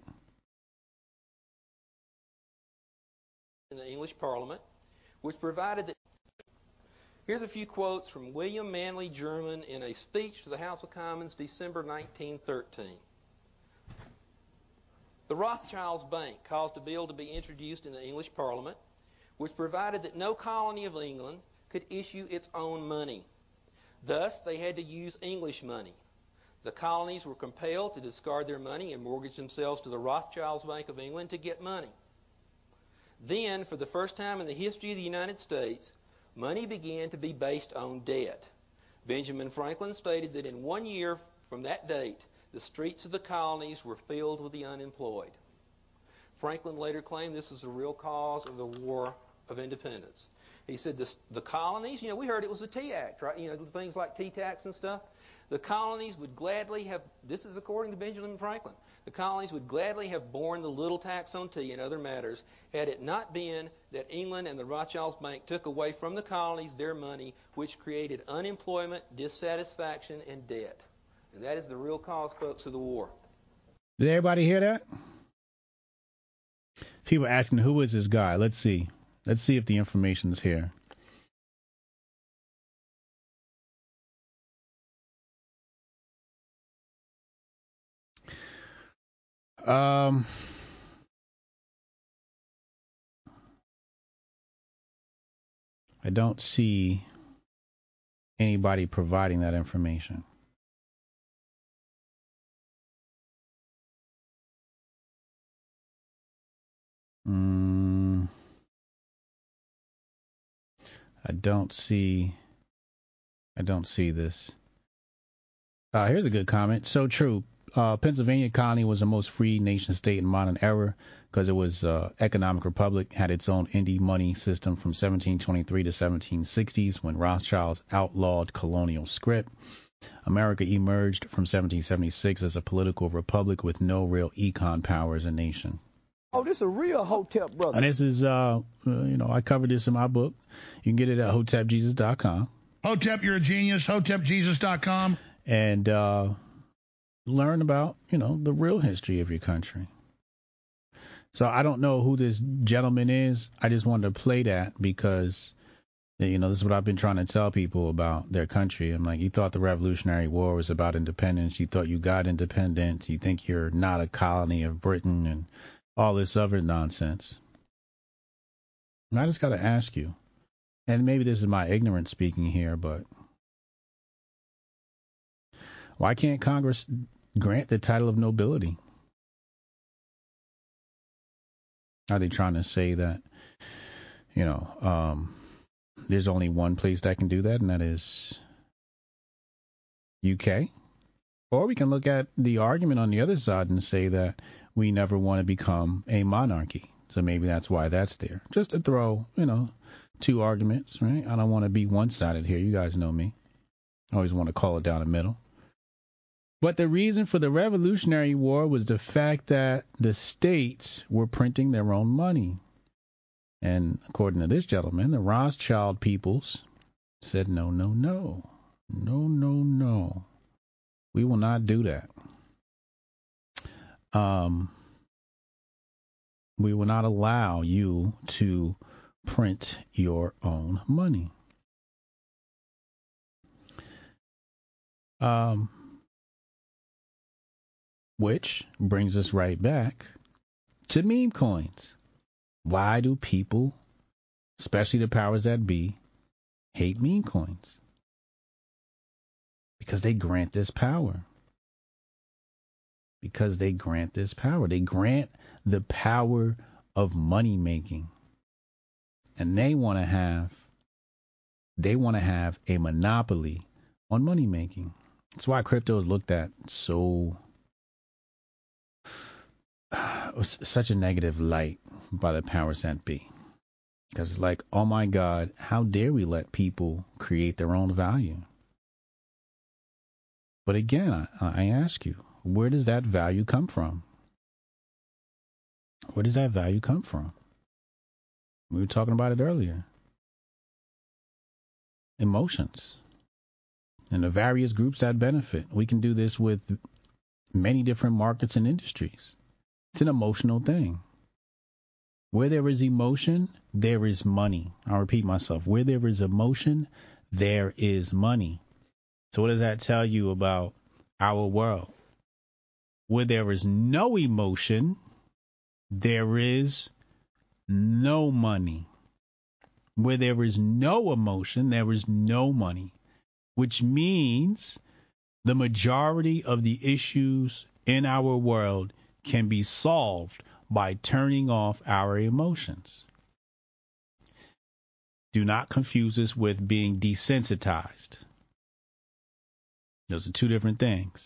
In the English Parliament, which provided that... Here's a few quotes from William Manley German in a speech to the House of Commons, December nineteen thirteen. The Rothschilds Bank caused a bill to be introduced in the English Parliament, which provided that no colony of England could issue its own money. Thus, they had to use English money. The colonies were compelled to discard their money and mortgage themselves to the Rothschilds Bank of England to get money. Then, for the first time in the history of the United States, money began to be based on debt. Benjamin Franklin stated that in one year from that date, the streets of the colonies were filled with the unemployed. Franklin later claimed this was the real cause of the War of Independence. He said this, the colonies, you know, we heard it was the Tea Act, right? You know, things like tea tax and stuff. The colonies would gladly have, this is according to Benjamin Franklin, the colonies would gladly have borne the little tax on tea and other matters had it not been that England and the Rothschilds Bank took away from the colonies their money, which created unemployment, dissatisfaction, and debt. And that is the real cause, folks, of the war. Did everybody hear that? People asking, who is this guy? Let's see. Let's see if the information is here. Um, I don't see anybody providing that information. Mm, I don't see. I don't see this. Uh, here's a good comment. So true. Uh, Pennsylvania colony was the most free nation state in modern era because it was uh, economic republic, had its own Indy money system from seventeen twenty-three to seventeen sixties when Rothschilds outlawed colonial scrip. America emerged from seventeen seventy-six as a political republic with no real econ power as a nation. Oh, this is a real Hotep brother. And this is, uh, uh, you know, I covered this in my book. You can get it at hotep jesus dot com. Hotep, you're a genius. hotep jesus dot com. And uh, learn about, you know, the real history of your country. So I don't know who this gentleman is. I just wanted to play that because You know, this is what I've been trying to tell people about their country. I'm like, you thought the Revolutionary War was about independence. You thought you got independence. You think you're not a colony of Britain and all this other nonsense. And I just got to ask you, and maybe this is my ignorance speaking here, but why can't Congress grant the title of nobility? Are they trying to say that, you know, um, there's only one place that can do that, and that is U K? Or we can look at the argument on the other side and say that we never want to become a monarchy. So maybe that's why that's there. Just to throw, you know, two arguments, right? I don't want to be one-sided here. You guys know me. I always want to call it down the middle. But the reason for the Revolutionary War was the fact that the states were printing their own money. And according to this gentleman, the Rothschild peoples said, no, no, no, no, no, no. We will not do that. Um, we will not allow you to print your own money. Um, which brings us right back to meme coins. Why do people, especially the powers that be, hate meme coins? Because they grant this power. Because they grant this power. They grant the power of money making. And they want to have, they want to have a monopoly on money making. That's why crypto is looked at so, such a negative light by the powers that be. Because it's like, oh my God, how dare we let people create their own value? But again, I, I ask you, where does that value come from? Where does that value come from? We were talking about it earlier. Emotions. And the various groups that benefit. We can do this with many different markets and industries. It's an emotional thing. Where there is emotion, there is money. I'll repeat myself. Where there is emotion, there is money. So what does that tell you about our world? Where there is no emotion, there is no money. Where there is no emotion, there is no money, which means the majority of the issues in our world can be solved by turning off our emotions. Do not confuse this with being desensitized. Those are two different things.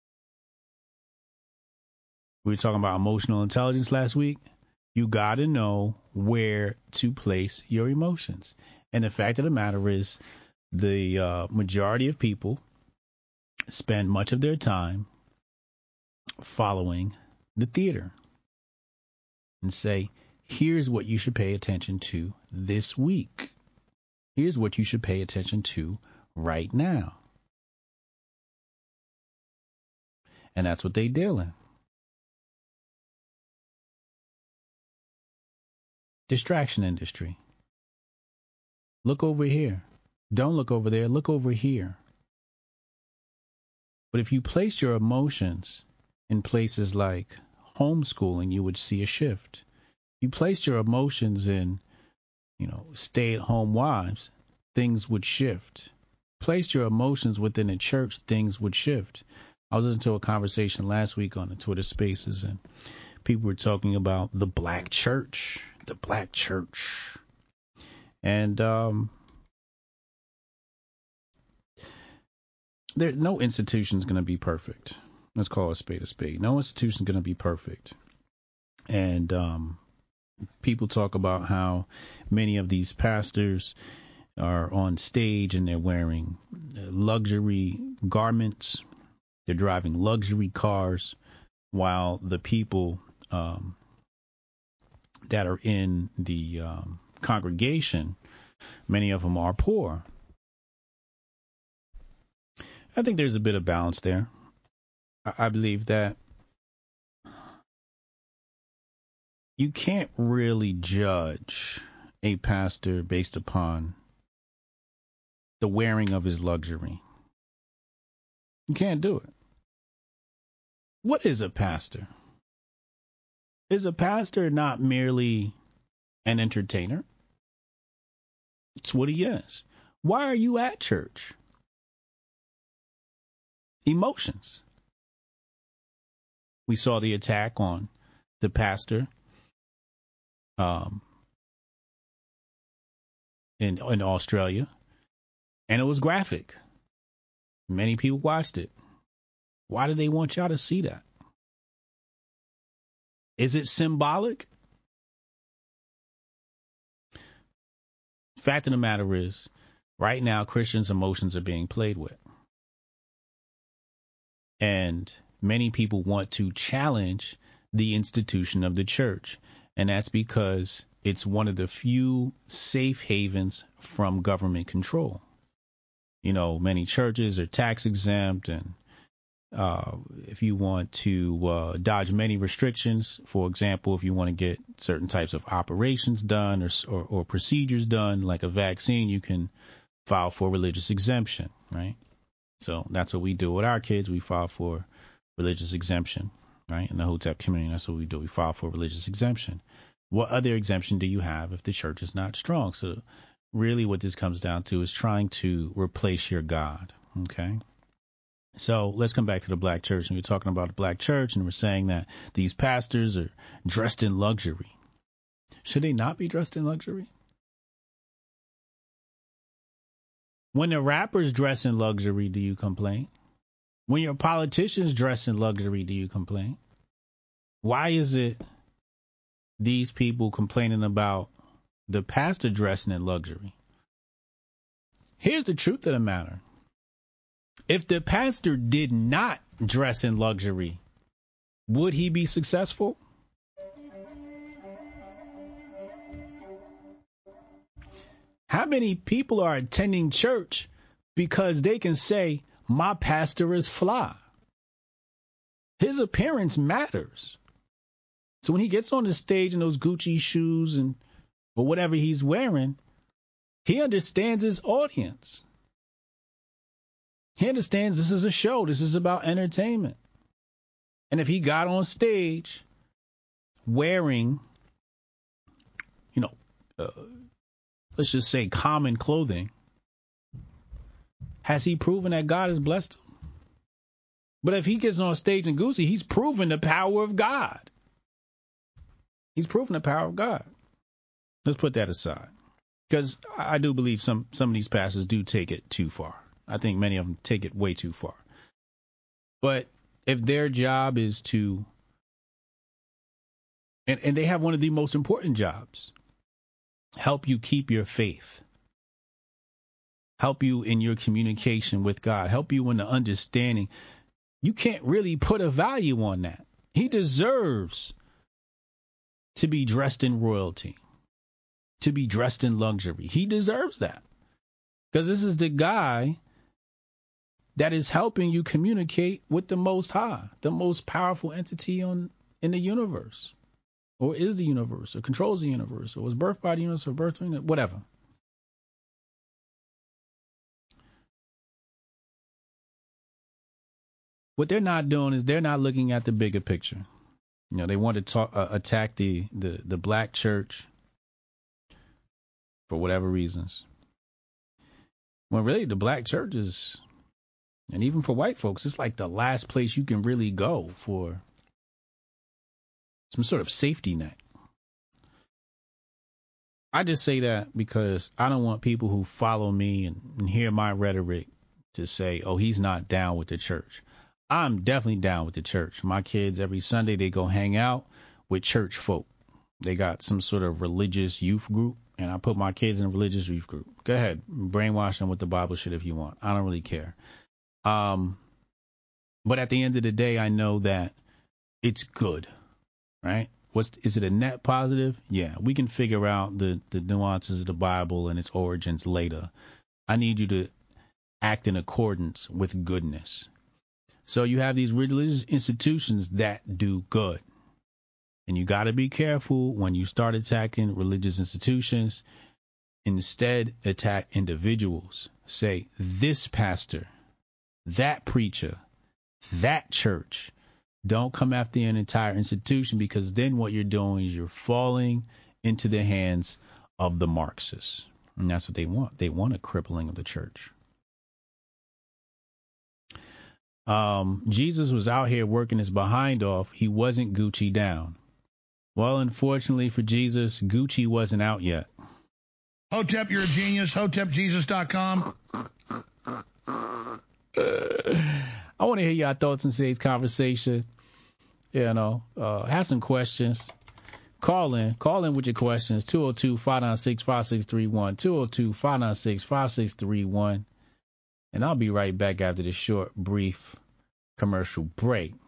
We were talking about emotional intelligence last week. You got to know where to place your emotions. And the fact of the matter is the uh, majority of people spend much of their time following the theater and say, here's what you should pay attention to this week. Here's what you should pay attention to right now. And that's what they deal in. Distraction industry. Look over here. Don't look over there. Look over here. But if you place your emotions in places like homeschooling, you would see a shift. You placed your emotions in, you know, stay-at-home wives, things would shift. Placed your emotions within a church, things would shift. I was listening to a conversation last week on the Twitter Spaces, and people were talking about the black church, the black church. And um, there, no institution is going to be perfect. Let's call a spade a spade. No institution is going to be perfect. And um, people talk about how many of these pastors are on stage and they're wearing luxury garments. They're driving luxury cars while the people um, that are in the um, congregation, many of them are poor. I think there's a bit of balance there. I, I believe that you can't really judge a pastor based upon the wearing of his luxury. You can't do it. What is a pastor? Is a pastor not merely an entertainer? It's what he is. Why are you at church? Emotions. We saw the attack on the pastor um, in in Australia, and it was graphic. Many people watched it. Why do they want y'all to see that? Is it symbolic? Fact of the matter is, right now, Christians' emotions are being played with. And many people want to challenge the institution of the church. And that's because it's one of the few safe havens from government control. You know, many churches are tax exempt, and uh, if you want to uh, dodge many restrictions, for example, if you want to get certain types of operations done or, or, or procedures done, like a vaccine, you can file for religious exemption, right? So that's what we do with our kids. We file for religious exemption, right? In the Hotep community, that's what we do. We file for religious exemption. What other exemption do you have if the church is not strong? So really what this comes down to is trying to replace your God, okay? So let's come back to the black church. And we're talking about the black church, and we're saying that these pastors are dressed in luxury. Should they not be dressed in luxury? When the rappers dress in luxury, do you complain? When your politicians dress in luxury, do you complain? Why is it these people complaining about the pastor dressing in luxury? Here's the truth of the matter. If the pastor did not dress in luxury, would he be successful? How many people are attending church because they can say, my pastor is fly? His appearance matters. So when he gets on the stage in those Gucci shoes and or whatever he's wearing, he understands his audience. He understands this is a show. This is about entertainment. And if he got on stage wearing, you know, uh, let's just say common clothing, has he proven that God has blessed him? But if he gets on stage in Gucci, he's proven the power of God. He's proven the power of God. Let's put that aside. Because I do believe some, some of these pastors do take it too far. I think many of them take it way too far. But if their job is to, and, and they have one of the most important jobs, help you keep your faith, help you in your communication with God, help you in the understanding, you can't really put a value on that. He deserves to be dressed in royalty, to be dressed in luxury. He deserves that. Because this is the guy that is helping you communicate with the Most High, the most powerful entity on in the universe, or is the universe, or controls the universe, or was birthed by the universe, or birthed in it, whatever. What they're not doing is they're not looking at the bigger picture. You know, they want to talk, uh, attack the, the, the black church for whatever reasons. When really the black church is, and even for white folks, it's like the last place you can really go for some sort of safety net. I just say that because I don't want people who follow me and, and hear my rhetoric to say, oh, he's not down with the church. I'm definitely down with the church. My kids, every Sunday, they go hang out with church folk. They got some sort of religious youth group, and I put my kids in a religious youth group. Go ahead, brainwash them with the Bible shit if you want. I don't really care. Um, but at the end of the day, I know that it's good, right? What's is it a net positive? Yeah, we can figure out the, the nuances of the Bible and its origins later. I need you to act in accordance with goodness. So you have these religious institutions that do good. And you got to be careful when you start attacking religious institutions. Instead, attack individuals say this pastor, that preacher, that church. Don't come after an entire institution, because then what you're doing is you're falling into the hands of the Marxists. And that's what they want. They want a crippling of the church. Um, Jesus was out here working his behind off. He wasn't Gucci down. Well, unfortunately for Jesus, Gucci wasn't out yet. Hotep, you're a genius. Hotep Jesus dot com. I want to hear your thoughts in today's conversation. You know, uh, have some questions. Call in. Call in with your questions. two oh two, five nine six, five six three one. two oh two, five nine six, five six three one. And I'll be right back after this short, brief commercial break.